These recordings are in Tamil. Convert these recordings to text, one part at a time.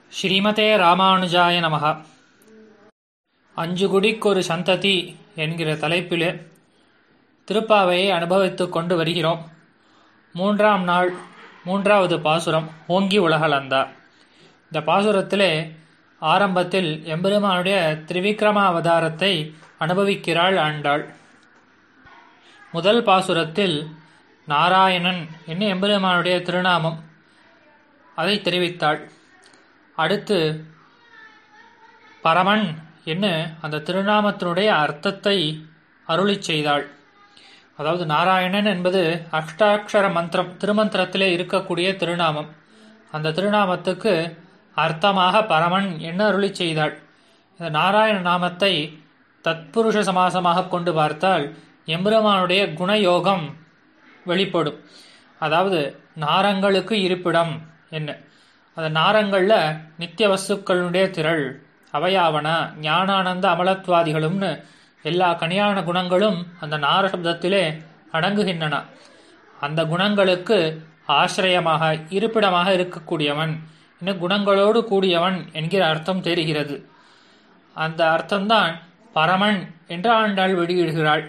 ஸ்ரீமதே ராமானுஜாய நமஹ. அஞ்சுகுடிக்கொரு சந்ததி என்கிற தலைப்பிலே திருப்பாவையை அனுபவித்துக் கொண்டு வருகிறோம். 3ஆம் நாள் 3வது பாசுரம் ஓங்கி உலகளந்தா. இந்த பாசுரத்திலே ஆரம்பத்தில் எம்பெருமானுடைய திரிவிக்ரம அவதாரத்தை அனுபவிக்கிறாள் ஆண்டாள். முதல் பாசுரத்தில் நாராயணன் என்ன எம்பெருமானுடைய திருநாமம் அதை தெரிவித்தாள். அடுத்து பரமன் என்ன அந்த திருநாமத்தினுடைய அர்த்தத்தை அருளி செய்தாள். அதாவது நாராயணன் என்பது அஷ்டாட்சர மந்திரம், திருமந்திரத்திலே இருக்கக்கூடிய திருநாமம். அந்த திருநாமத்துக்கு அர்த்தமாக பரமன் என்ன அருளி செய்தாள். இந்த நாராயண நாமத்தை தத்புருஷ சமாசமாக கொண்டு பார்த்தால் எம்பெருமானுடைய குணயோகம் வெளிப்படும். அதாவது நாரங்களுக்கு இருப்பிடம் என்ன, அந்த நாரங்கள்ல நித்திய வஸ்துக்களுடைய திரள் அவையாவன ஞானானந்த அமலத்வாதிகளும்னு எல்லா கனியான குணங்களும் அந்த நார சப்தத்திலே அடங்குகின்றன. அந்த குணங்களுக்கு ஆசிரியமாக இருப்பிடமாக இருக்கக்கூடியவன், இன்னும் குணங்களோடு கூடியவன் என்கிற அர்த்தம் தெரிகிறது. அந்த அர்த்தம்தான் பரமன் என்று ஆண்டாள் வெளியிடுகிறாள்.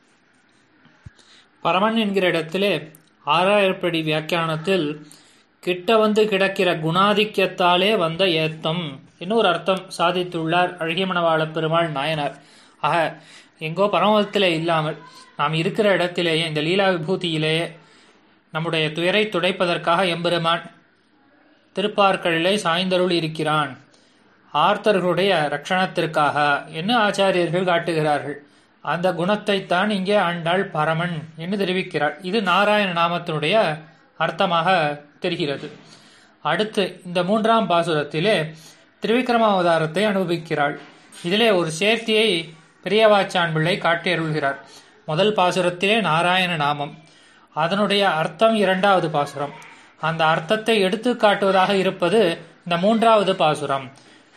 பரமன் என்கிற இடத்திலே 6,000 வியாக்கியானத்தில் கிட்ட வந்து கிடக்கிற குணாதிக்கியத்தாலே வந்த ஏத்தம் இன்னொரு அர்த்தம் சாதித்துள்ளார் அழகியமணவாள பெருமாள் நாயனார். ஆக எங்கோ பரமத்திலே இல்லாமல் நாம் இருக்கிற இடத்திலேயே இந்த லீலா விபூதியிலேயே நம்முடைய துயரை துடைப்பதற்காக எம்பெருமான் திருப்பார்களிலே சாய்ந்தருள் இருக்கிறான். ஆர்த்தர்களுடைய ரட்சணத்திற்காக என்ன ஆச்சாரியர்கள் காட்டுகிறார்கள். அந்த குணத்தை தான் இங்கே ஆண்டாள் பரமன் என்று தெரிவிக்கிறாள். இது நாராயண நாமத்தினுடைய அர்த்தமாக தெரிகிறது. அடுத்து இந்த 3ஆம் பாசுரத்திலே திரிவிக்ரமாவதாரத்தை அனுபவிக்கிறாள். இதிலே ஒரு சேர்த்தியை பெரியவாச்சான் பிள்ளை காட்டியருள்கிறார். முதல் பாசுரத்திலே நாராயண நாமம், அதனுடைய அர்த்தம் 2வது பாசுரம். அந்த அர்த்தத்தை எடுத்து காட்டுவதாக இருப்பது இந்த 3வது பாசுரம்.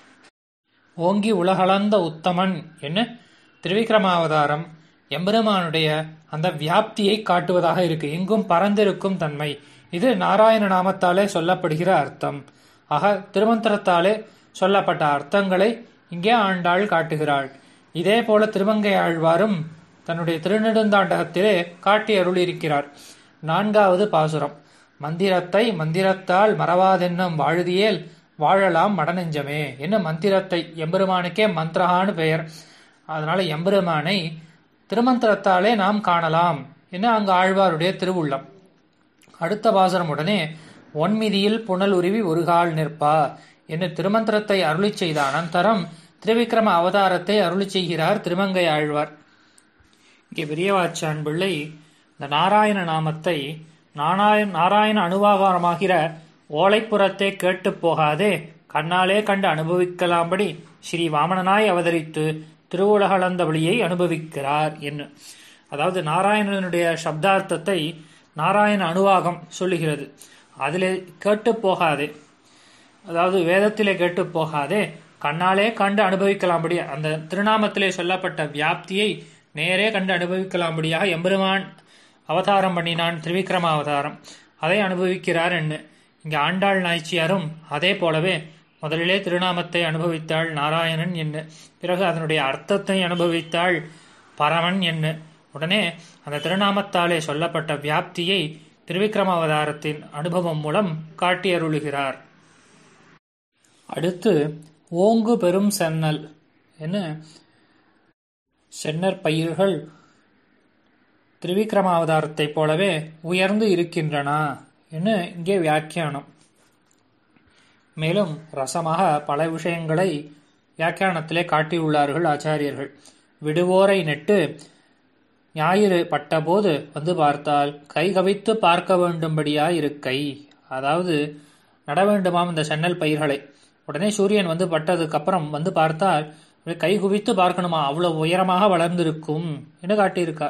ஓங்கி உலகளந்த உத்தமன் என்ன திரிவிக்ரமாவதாரம் எம்பெருமானுடைய அந்த வியாப்தியை காட்டுவதாக இருக்கு. எங்கும் பறந்திருக்கும் தன்மை, இது நாராயண நாமத்தாலே சொல்லப்படுகிற அர்த்தம். ஆக திருமந்திரத்தாலே சொல்லப்பட்ட அர்த்தங்களை இங்கே ஆண்டாள் காட்டுகிறாள். இதே போல திருமங்கை ஆழ்வாரும் தன்னுடைய திருநெடுந்தாண்டகத்திலே காட்டி அருளியிருக்கிறார். 4வது பாசுரம் மந்திரத்தை மந்திரத்தால் மறவாதென்னும் வாழுதியேல் வாழலாம் மடநெஞ்சமே என்ன மந்திரத்தை, எம்பெருமானுக்கே மந்திரஹான்னு பெயர். அதனால எம்பெருமானை திருமந்திரத்தாலே நாம் காணலாம் என்ன அங்கு ஆழ்வாருடைய திருவுள்ளம். அடுத்த பாசுரம் உடனே ஒன்மிதியில் புனல் உருவி ஒரு கால் நிற்பா என்று திருமந்திரத்தை அருளி செய்த அனந்தரம் திரிவிக்ரம அவதாரத்தை அருளி செய்கிறார் திருமங்கை ஆழ்வார். இங்கே பெரியவாச்சான் பிள்ளை இந்த நாராயண நாமத்தை நாராயண அனுவாகாரமாகிற ஓலைப்புறத்தை கேட்டு போகாதே கண்ணாலே கண்டு அனுபவிக்கலாம்படி ஸ்ரீ வாமனனாய் அவதரித்து திருவுலகளந்த வழியை அனுபவிக்கிறார் என்ன. அதாவது நாராயணனுடைய சப்தார்த்தத்தை நாராயண அனுவாகம் சொல்லுகிறது. அதிலே கேட்டு போகாதே, அதாவது வேதத்திலே கேட்டு போகாதே கண்ணாலே கண்டு அனுபவிக்கலாம்படி அந்த திருநாமத்திலே சொல்லப்பட்ட வியாப்தியை நேரே கண்டு அனுபவிக்கலாம்படியாக எம்பெருமான் அவதாரம் பண்ணினான், திரிவிக்ரம அவதாரம், அதை அனுபவிக்கிறார் என்ன. இங்கே ஆண்டாள் நாய்ச்சியாரும் அதே போலவே முதலிலே திருநாமத்தை அனுபவித்தாள் நாராயணன் என்ன, பிறகு அதனுடைய அர்த்தத்தை அனுபவித்தாள் பரமன் என்ன. உடனே அந்த திருநாமத்தாலே சொல்லப்பட்ட வியாப்தியை திரிவிக்ரம அவதாரத்தின் அனுபவம் மூலம் காட்டி அருளுகிறார். அடுத்து ஓங்கு பெரும் சென்னல் என்ன, சென்னர் பயிர்கள் திரிவிக்ரம அவதாரத்தை போலவே உயர்ந்து இருக்கின்றன என்ன இங்கே வியாக்கியானம். மேலும் ரசமாக பல விஷயங்களை வியாக்கியானத்திலே காட்டியுள்ளார்கள் ஆச்சாரியர்கள். விடுவோரை நெட்டு ஞாயிறு பட்டபோது வந்து பார்த்தால் கை கவித்து பார்க்க வேண்டும்படியாய் இருக்கை. அதாவது நட வேண்டுமாம் இந்த சென்னல் பயிர்களை. உடனே சூரியன் வந்து பட்டதுக்கு அப்புறம் வந்து பார்த்தால் கை குவித்து பார்க்கணுமா, அவ்வளவு உயரமாக வளர்ந்திருக்கும் என்று காட்டியிருக்கார்.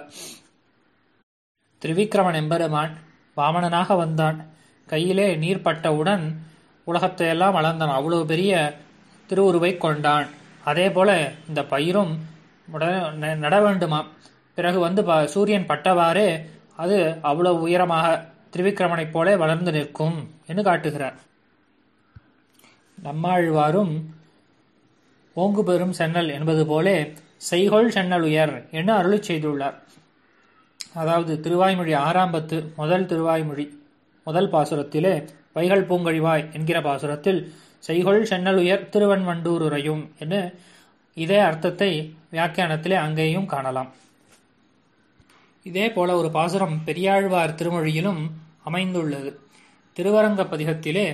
திரிவிக்ரமன் எம்பெருமான் வாமனனாக வந்தான். கையிலே நீர் பட்டவுடன் உலகத்தை எல்லாம் அளந்தான். அவ்வளவு பெரிய திருவுருவை கொண்டான். அதே போல இந்த பயிரும் நட வேண்டுமாம். பிறகு வந்து சூரியன் பட்டவாறே அது அவ்வளவு உயரமாக திரிவிக்ரமனைப் போல வளர்ந்து நிற்கும் என்று காட்டுகிறார். நம்மாழ்வாரும் ஓங்கு பெறும் சென்னல் என்பது போலே செய்கொள் சென்னல் உயர் என அருளி செய்துள்ளார். அதாவது திருவாய்மொழி 6ஆம் பத்து முதல் திருவாய்மொழி முதல் பாசுரத்திலே வைகள் பூங்கழிவாய் என்கிற பாசுரத்தில் செய்கொள் சென்னல் உயர் திருவன்வண்டூர் உரையும் என்று இதே அர்த்தத்தை வியாக்கியானத்திலே அங்கேயும் காணலாம். இதே போல ஒரு பாசுரம் பெரியாழ்வார் திருமொழியிலும் அமைந்துள்ளது. திருவரங்க பதிகத்திலே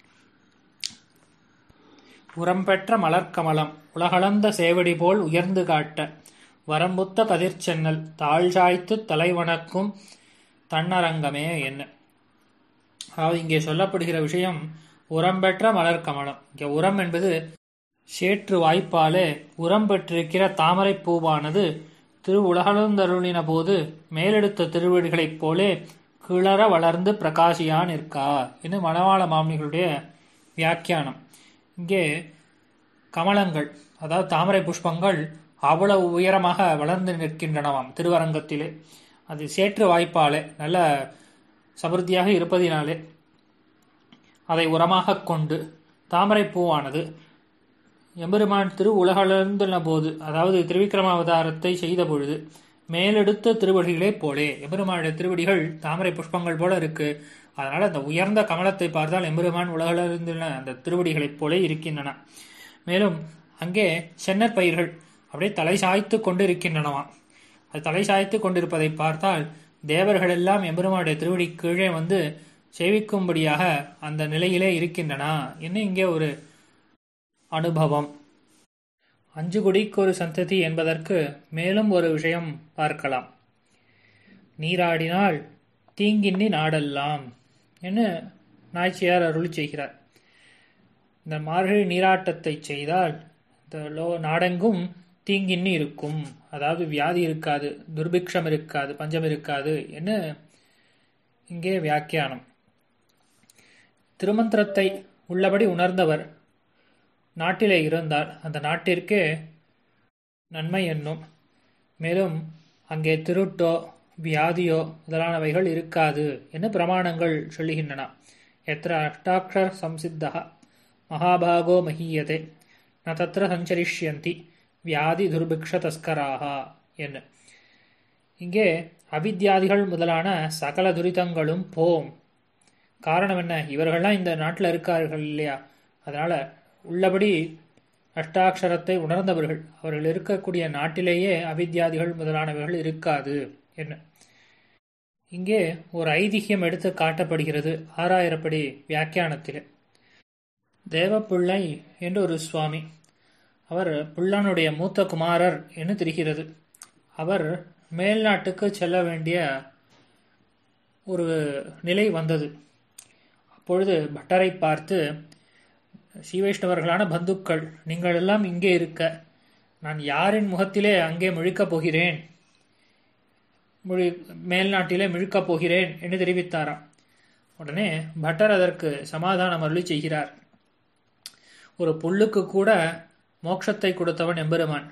உரம்பெற்ற மலர்க்கமலம் உலகளந்த சேவடி போல் உயர்ந்து காட்ட வரம்புத்த கதிர்ச்சென்னல் தாழ்சாய்த்து தலைவணக்கும் தன்னரங்கமே என்ன. அதாவது இங்கே சொல்லப்படுகிற விஷயம் உரம்பெற்ற மலர்க்கமலம். இங்கே உரம் என்பது சேற்று வாய்ப்பாலே உரம் பெற்றிருக்கிற தாமரை பூவானது திரு உலகளந்தருளின போது மேலெடுத்த திருவடிகளைப் போலே கிளற வளர்ந்து பிரகாசியான் இருக்கா என்று மணவாள மாமுனிகளுடைய வியாக்கியானம். இங்கே கமலங்கள், அதாவது தாமரை புஷ்பங்கள் அவ்வளவு உயரமாக வளர்ந்து நிற்கின்றனவாம் திருவரங்கத்திலே. அது சேற்று வாய்ப்பாலே நல்ல சமிருத்தியாக இருப்பதினாலே அதை உரமாக கொண்டு தாமரை பூவானது எம்பெருமான் திரு உலகளந்துள்ள போது, அதாவது திருவிக்கிரமாவதாரத்தை செய்த பொழுது மேலெடுத்த திருவடிகளே போலே, எம்பெருமானுடைய திருவடிகள் தாமரை புஷ்பங்கள் போல இருக்கு. அதனால அந்த உயர்ந்த கமலத்தை பார்த்தால் எம்பெருமான் உலகளந்துள்ள அந்த திருவடிகளைப் போலே இருக்கின்றன. மேலும் அங்கே சென்னர் பயிர்கள் அப்படியே தலை சாய்த்து கொண்டு இருக்கின்றனவாம். அது தலை சாய்த்து கொண்டிருப்பதை பார்த்தால் தேவர்கள் எல்லாம் எம்பெருமானுடைய திருவடி கீழே வந்து சேவிக்கும்படியாக அந்த நிலையிலே இருக்கின்றன என்று இங்கே ஒரு அனுபவம். அஞ்சு குடிக்கு ஒரு சந்ததி என்பதற்கு மேலும் ஒரு விஷயம் பார்க்கலாம். நீராடினால் தீங்கின்னி நாடெல்லாம் என்று நாய்ச்சியார் அருளி செய்கிறார். இந்த மார்கழி நீராட்டத்தை செய்தால் இந்த நாடெங்கும் தீங்கின்னி இருக்கும், அதாவது வியாதி இருக்காது, துர்பிக்ஷம் இருக்காது, பஞ்சம் இருக்காது என்று இங்கே வியாக்கியானம். திருமந்திரத்தை உள்ளபடி உணர்ந்தவர் நாட்டிலே இருந்தால் அந்த நாட்டிற்கே நன்மை என்னும். மேலும் அங்கே திருட்டோ வியாதியோ முதலானவைகள் இருக்காது என்று பிரமாணங்கள் சொல்லுகின்றன. எத்திர அஷ்டாட்சர சம்சித்தா மகாபாகோ மஹீயதே ந தத்ர சஞ்சரிஷ்யந்தி வியாதி துர்பிக்ஷ தஸ்கராக என்ன. இங்கே அவித்யாதிகள் முதலான சகல துரிதங்களும் போம். காரணம் என்ன? இவர்கள்லாம் இந்த நாட்டில் இருக்கார்கள் இல்லையா, அதனால உள்ளபடி அஷ்டாட்சரத்தை உணர்ந்தவர்கள், அவர்கள் இருக்கக்கூடிய நாட்டிலேயே அவித்யாதிகள் முதலானவர்கள் இருக்காது என்ன. இங்கே ஒரு ஐதிஹ்யம் எடுத்து காட்டப்படுகிறது 6000 படி வியாக்கியானத்திலே. தேவப்பிள்ளை என்று ஒரு சுவாமி, அவர் பிள்ளானுடைய மூத்த குமாரர் என்று தெரிகிறது. அவர் மேல்நாட்டுக்கு செல்ல வேண்டிய ஒரு நிலை வந்தது. அப்பொழுது பட்டரை பார்த்து, ஸ்ரீவைஷ்ணவர்களான பந்துக்கள் நீங்கள் எல்லாம் இங்கே இருக்க நான் யாரின் முகத்திலே அங்கே முழிக்கப் போகிறேன், மேல்நாட்டிலே முழிக்கப் போகிறேன் என்று தெரிவித்தாராம். உடனே பட்டர் அதற்கு சமாதானம் அருளி செய்கிறார். ஒரு புல்லுக்கு கூட மோட்சத்தை கொடுத்தவன் எம்பெருமான்.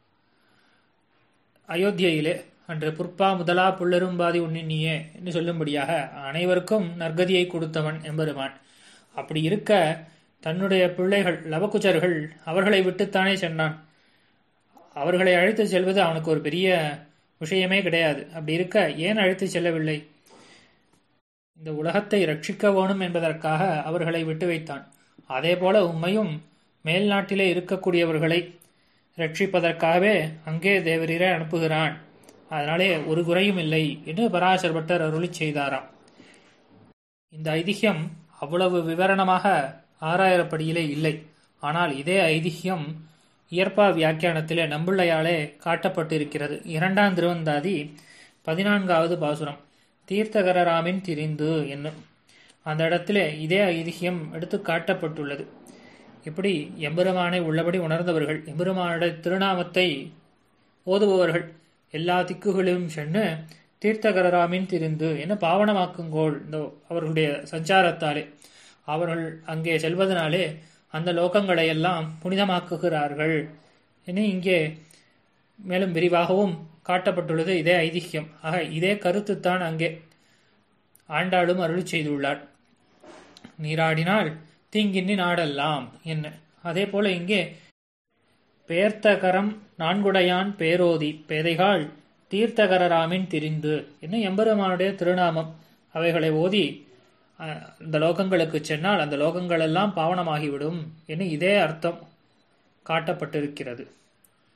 அயோத்தியிலே அன்று புற்பா முதலா புல்லரும்பாதி உன்னினியே என்று சொல்லும்படியாக அனைவருக்கும் நற்கதியை கொடுத்தவன் எம்பெருமான். அப்படி இருக்க தன்னுடைய பிள்ளைகள் லவகுச்சர்கள் அவர்களை விட்டுத்தானே சென்றான். அவர்களை அழைத்து செல்வது அவனுக்கு ஒரு பெரிய விஷயமே கிடையாது. அப்படி இருக்க ஏன் அழைத்து செல்லவில்லை? இந்த உலகத்தை ரட்சிக்க வேணும் என்பதற்காக அவர்களை விட்டு வைத்தான். அதே போல உம்மையும் மேல்நாட்டிலே இருக்கக்கூடியவர்களை ரட்சிப்பதற்காகவே அங்கே தேவரீரை அனுப்புகிறான். அதனாலே ஒரு குறையும் இல்லை என்று பராசர பட்டர் அருளி செய்தாராம். இந்த ஐதிஹ்யம் அவ்வளவு விவரணமாக 6000 படியிலே இல்லை. ஆனால் இதே ஐதிஹ்யம் இயற்பா வியாக்கியானத்திலே நம்புள்ளையாலே காட்டப்பட்டிருக்கிறது. 2ஆம் திருவந்தாதி 14வது பாசுரம் தீர்த்தகரராமின் திரிந்து என்னும் அந்த இடத்திலே இதே ஐதிஹ்யம் எடுத்து காட்டப்பட்டுள்ளது. இப்படி எம்பெருமானை உள்ளபடி உணர்ந்தவர்கள், எம்பெருமானுடைய திருநாமத்தை ஓதுபவர்கள் எல்லா திக்குகளிலும் சென்று தீர்த்தகரராமின் திரிந்து என்ன பாவனமாக்குங்கோள். இந்த அவர்களுடைய சஞ்சாரத்தாலே அவர்கள் அங்கே செல்வதனாலே அந்த லோகங்களை எல்லாம் புனிதமாக்குகிறார்கள் என இங்கே மேலும் விரிவாகவும் காட்டப்பட்டுள்ளது இதே ஐதிஹ்யம். ஆக இதே கருத்துத்தான் அங்கே ஆண்டாளும் அருளி செய்துள்ளார். நீராடினால் தீங்கின்னி நாடெல்லாம் என்ன. அதே போல இங்கே பேர்த்தகரம் நான்குடையான் பேரோதி பேதைகாள் தீர்த்தகரராமின் திரிந்து என்ன எம்பெருமானுடைய திருநாமம் அவைகளை ஓதி இந்த லோகங்களுக்கு சென்றால் அந்த லோகங்கள் எல்லாம் பாவனமாகிவிடும் என்று இதே அர்த்தம் காட்டப்பட்டிருக்கிறது.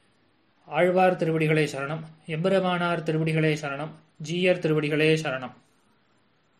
ஆழ்வார் திருவடிகளே சரணம். எம்பெருமானார் திருவடிகளே சரணம். ஜீயர் திருவடிகளே சரணம்.